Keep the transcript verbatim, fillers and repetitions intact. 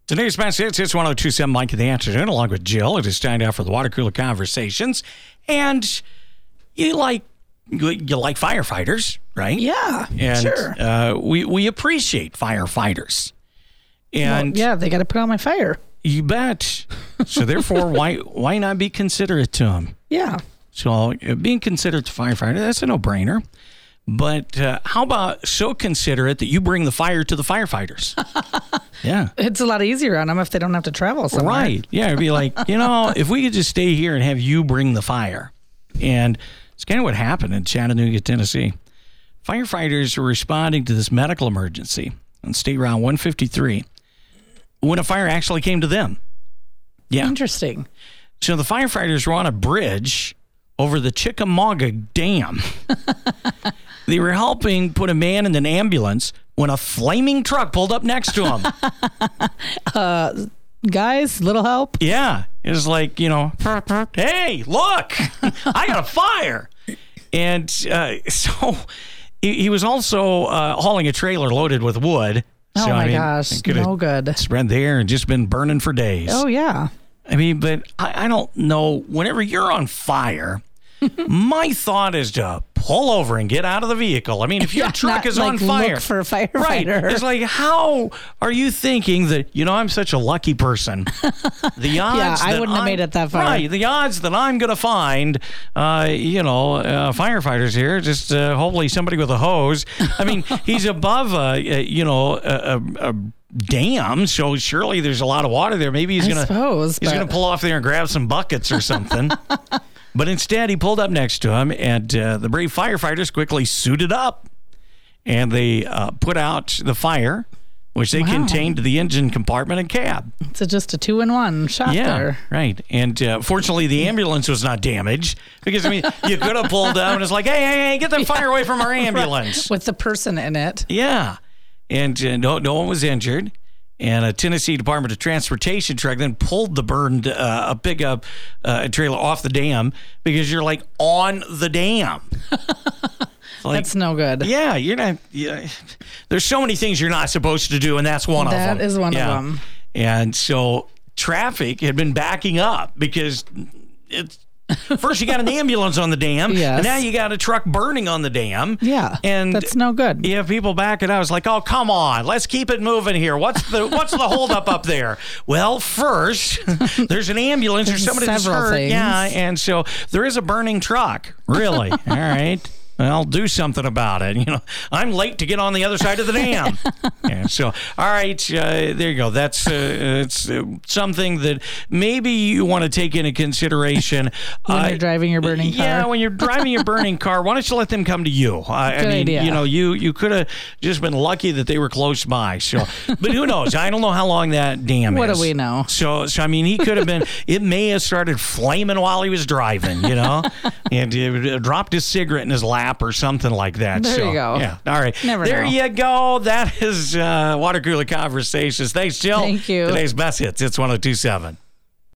Today's best hits, it's one oh two point seven Mike in the afternoon, along with Jill. It is time now for the Water Cooler Conversations. And you like you like firefighters, right? Yeah, and, sure. Uh, we, we appreciate firefighters. And well, yeah, they got to put out my fire. You bet. So therefore, why why not be considerate to them? Yeah. So uh, being considerate to firefighter, that's a no-brainer. But uh, how about so considerate that you bring the fire to the firefighters? Yeah. It's a lot easier on them if they don't have to travel somewhere. Right. Yeah, it'd be like, you know, if we could just stay here and have you bring the fire. And it's kind of what happened in Chattanooga, Tennessee. Firefighters were responding to this medical emergency on State Route one fifty-three when a fire actually came to them. Yeah. Interesting. So the firefighters were on a bridge over the Chickamauga Dam. They were helping put a man in an ambulance when a flaming truck pulled up next to him. uh, guys, little help? Yeah. It was like, you know, hey, look, I got a fire. And uh, so he, he was also uh, hauling a trailer loaded with wood. Oh, so, my I mean, gosh. No good. Spread there and just been burning for days. Oh, yeah. I mean, but I, I don't know. Whenever you're on fire, my thought is to pull over and get out of the vehicle. I mean, if your yeah, truck not, is like, on fire. Look for a firefighter. Right. It's like, how are you thinking that, you know, I'm such a lucky person. The odds yeah, I that wouldn't have made it that far. Right. The odds that I'm going to find, uh, you know, uh, firefighters here, just uh, hopefully somebody with a hose. I mean, he's above, uh, uh, you know, a, a, a dam, so surely there's a lot of water there. Maybe he's I going to he's but... going to pull off there and grab some buckets or something. But instead, he pulled up next to him, and uh, the brave firefighters quickly suited up, and they uh, put out the fire, which they wow. contained the engine compartment and cab. It's a, just a two-in-one shot yeah, there. right. And uh, fortunately, the ambulance was not damaged, because, I mean, you could have pulled down and it's like, hey, hey, hey, get the yeah. fire away from our ambulance. Right. With the person in it. Yeah. And uh, no, no one was injured. And a Tennessee Department of Transportation truck then pulled the burned uh, a pickup uh, trailer off the dam because you're like on the dam. Like, that's no good. Yeah, you're not. Yeah, there's so many things you're not supposed to do, and that's one that of them. That is one yeah. of them. And so traffic had been backing up because it's. First, you got an ambulance on the dam, yes. and now you got a truck burning on the dam. Yeah, and that's no good. Yeah, people backing out. It's like, oh, come on, let's keep it moving here. What's the what's the holdup up there? Well, first, there's an ambulance or somebody that's hurt. Things. Yeah, and so there is a burning truck. Really? All right. I'll do something about it. You know, I'm late to get on the other side of the dam. Yeah, so, all right, uh, there you go. That's uh, it's uh, something that maybe you want to take into consideration when uh, you're driving your burning car. Yeah, when you're driving your burning car, why don't you let them come to you? Uh, I mean, idea. you know, you you could have just been lucky that they were close by. So, but who knows? I don't know how long that dam what is. What do we know? So, so I mean, he could have been. It may have started flaming while he was driving. You know, and he dropped his cigarette in his lap. Or something like that. There so, you go. Yeah. All right. Never there know. you go. That is uh, Water Cooler Conversations. Thanks, Jill. Thank you. Today's best hits. It's one oh two point seven.